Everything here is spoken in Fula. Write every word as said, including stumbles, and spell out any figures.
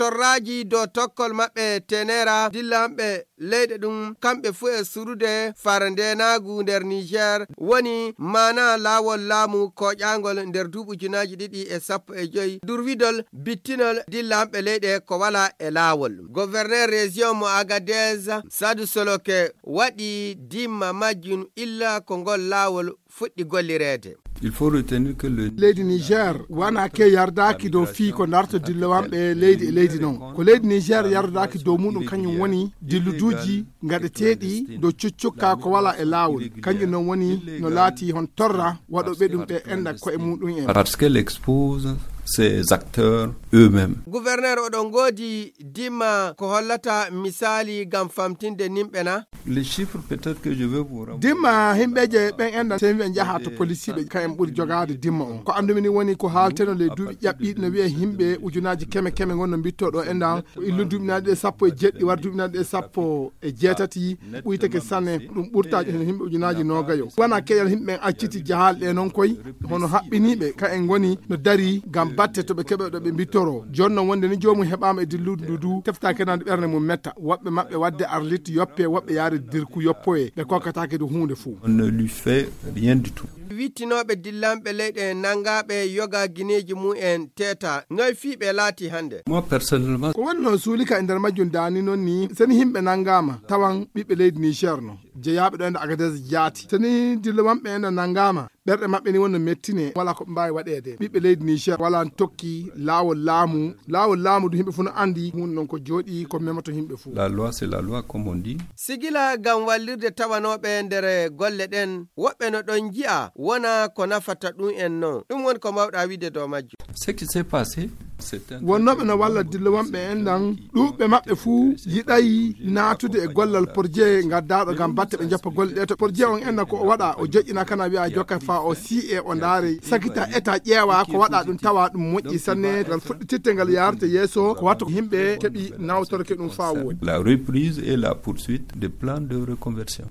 torraji do tokkol mabbe tenera dillambe leyde dum kambe fu e surude farande nagu nder Niger woni mana lawol laamu ko jangol nder dubu junaaji didi e sappo e joyi durwidol bittinol dillambe leyde ko wala e lawol. Gouverneur région mo Agadez Sadou Soloke wadi dimma majjun illa ko ngol lawol fuddi gollirede. Il faut retenir que le leydi Niger wana ke yardaki do fi ko darto dillawambe leydi e leydi non ko leydi Niger yardaki do mudum kanyum woni dilluduji ngadeteedi do cuccukka ko wala e lawol kanyum non woni no laati hon torra wado be dum be enda ko e mudum en parce qu'elle expose ces acteurs eux-mêmes. Gouverneur odon godi dima ko hollata misali gam famtinde nimbena. Les chiffres peut-être que je vais vous rappeler. Dima himbeje ben enda sembe njaha to police be kayem buri jogade dima on ko andumi ni woni ko halteno le dubi yabbi no wiye himbe ujunaji keme keme gonno bitto do enda illu dubinaade sappo e jeddi war dubinaade sappo e jetati uyteke sanne dum burtaaji himbe ujunaji nogayo wana keyal himbe acciti jahalde non koy hono habbinibe ka en goni no dari gam batte to be kebe do be bitoro jonno wonde ni joomu hebama e dilludu dudu tefta kenande berne mum metta wobbe mabbe wadde arlit yoppe wobbe yaare dirku yoppoe be kokataake do hunde fu. On ne lui fait rien du tout. Wittinoɓe dillamɓe leyɗe nangaɓe yoga guineji mu'en teta noy fiɓe laati hande. Moi personnellement ko wonno suulika e nder majjum dani non ni seni himɓe nangama tawan ɓiɓɓe leydi Niger no jeyaɓe ɗo ende Agadez jaati seni dillamɓe ende nangama ɓerɗe maɓɓe ni wonno mettine wala ko mbawi waɗede ɓiɓɓe leydi Niger wala tokki laawol laamu laawol laamu du himɓe fu no andi hunde non ko jooɗi ko memato himɓe fu. La loi c'est la loi comme on dit. Sigila gam wallirde tawanoɓe nder golle ɗen woɓɓe no ɗon ji'a wona ko nafata ɗum en non ɗum woni ko mawɗa wiide dow majjum. Ce qui s'est passé wonnoɓe no walla dillowamɓe en ɗan ɗuɓɓe maɓɓe fuu yiɗayi naatude e gollal projet gaddaɗo gam batte ɓe joppa golle ɗe to projet on enna ko o waɗa o joƴƴina kana wiya jokka fa o si e o ndaari sakita état ƴeewa ko waɗa ɗum tawa ɗum moƴƴi sanne ngal fuɗɗititte ngal yarate yeeso ko watta ko yimɓe keeɓi nawtorke ɗum fa woodi. La reprise et la poursuite des plans de reconversion.